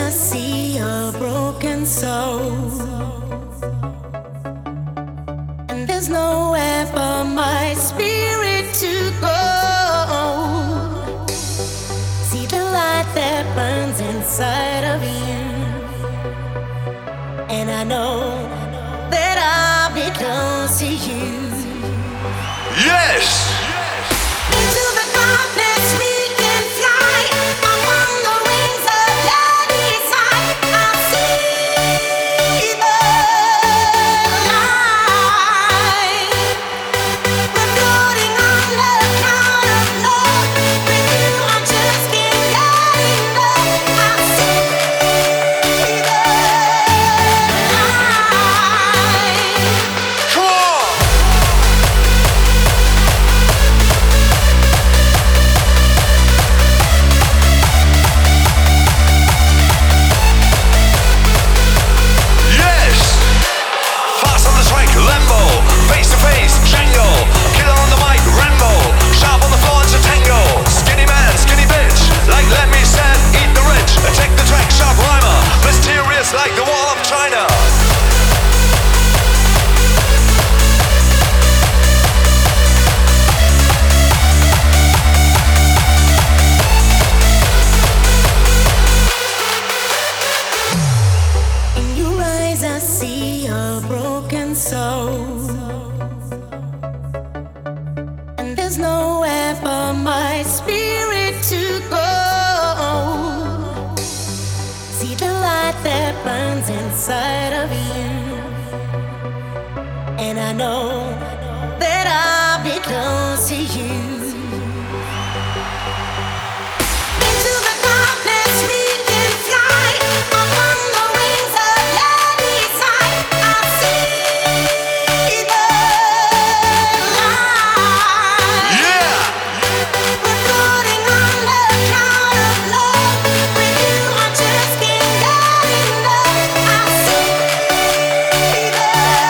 I see a broken soul, and there's nowhere for my spirit to go. See the light that burns inside of you, and I know that I'll be close to you. Yes! Into the darkness we can fly, among the wings of your desire. I'll see the light. We're floating on the cloud of love. With you, I just can't get enough. I'll see the light. Come on! Yes! Fast on the track, Lambo. Face to face, Django. Killer on the mic, Rambo. Sharp on the floor, it's a tango. Skinny man, skinny bitch. Like let me said, eat the rich. Attack the track, sharp rhymer. Mysterious like the wall of China. In your eyes I see a broken soul, and there's nowhere for my spirit to go. See the light that burns inside of you, and I know that I'll be close to you. Into the darkness we can fly, among the wings of your desire. I'll see the light. Yeah! We're floating on the cloud of love. With you, I just can't get enough. I'll see the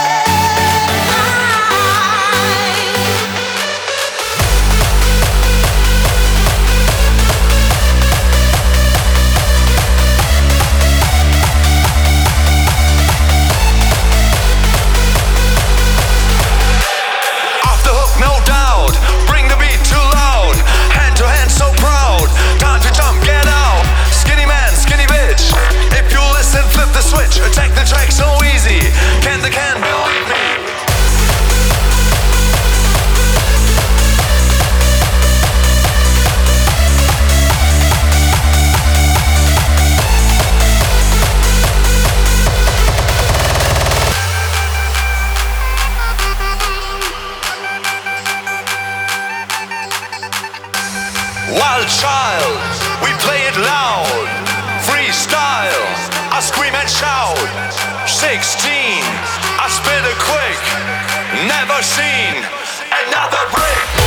Off the hook, no doubt. Bring the beat too loud. Hand to hand, so proud. Time to jump, get out. Skinny man, skinny bitch. If you listen, flip the switch. Attack the track so easy. Can believe me. Wild child, we play it loud. Freestyle, I scream and shout. 16, I spit it quick. Never seen another break.